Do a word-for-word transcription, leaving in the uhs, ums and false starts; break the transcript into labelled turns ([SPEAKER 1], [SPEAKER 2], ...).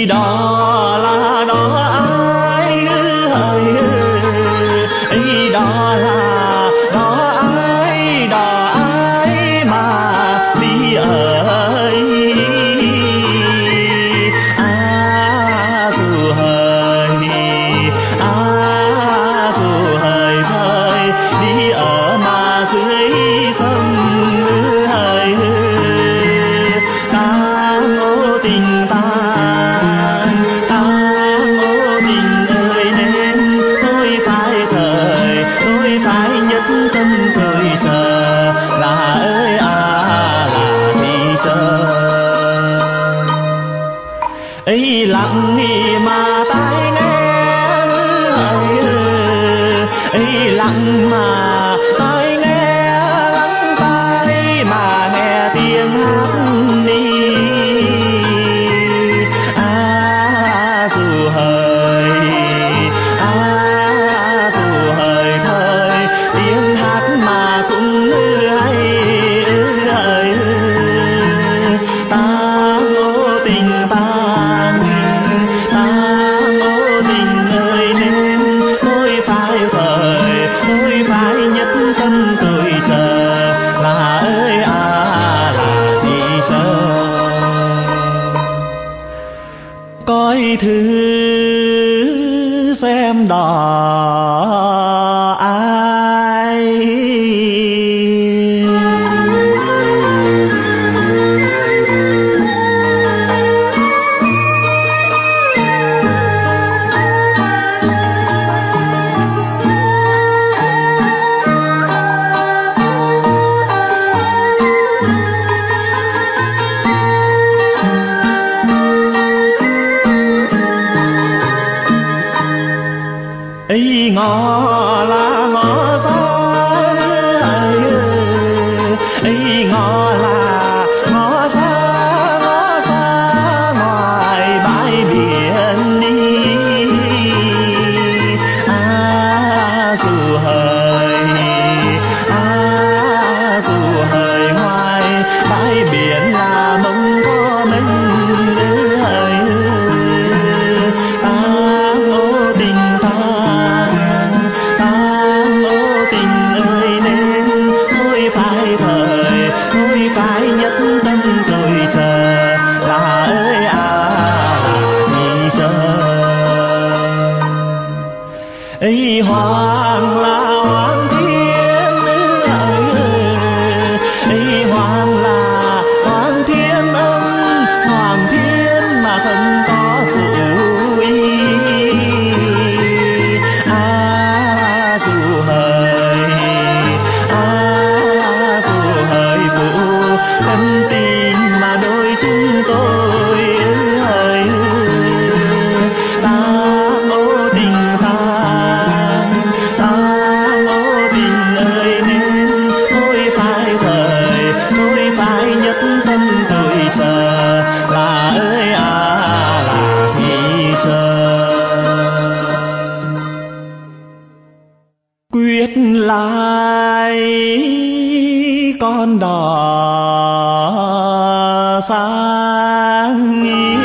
[SPEAKER 1] đó là đó ai ơi, đó là đó ai, đó ai mà đi ơi. À dù hời, à dù hời thời đi ở mà dưới sông hời. Ta ngô tình ta, ta ngô tình ơi nên tôi phải thời, tôi phải nhất tâm tôi chờ là ơi à là thì chờ. Ấy lặng mà tai nghe, ấy lặng mà tai nghe, lắng tai mà nghe tiếng hát đi. À dù hời, à dù hời thời tiếng hát mà cũng hay. Ta ngô tình ta, ta ngô tình ơi nên tôi phải thời, tôi phải nhất tâm tôi chờ là ơi à là thì chờ. Coi thử xem đò ai, ấy ngõ là ngõ xa, ấy ngõ là ngõ xa, ngõ xa ngoài bãi biển đi. À dù hời, à dù hời ngoài bãi biển là mông có mình ơi. Ta ngô tình ta, ta ngô tình ơi nên tôi phải thời, tôi phải nhất tâm tôi chờ là ơi à là thì chờ. Ấy hoàng là hoàng thiên ơi, ấy hoàng là hoàng thiên ân, hoàng thiên mà không có phụ y. À dù hời, à dù hời phụ thân tình mà đôi chúng tôi ơi. Ta ngô tình ta, ta ngô tình ơi nên tôi phải thời, tôi phải nhất tâm tôi chờ là ơi à là thì chờ. Quyết lại con đò sang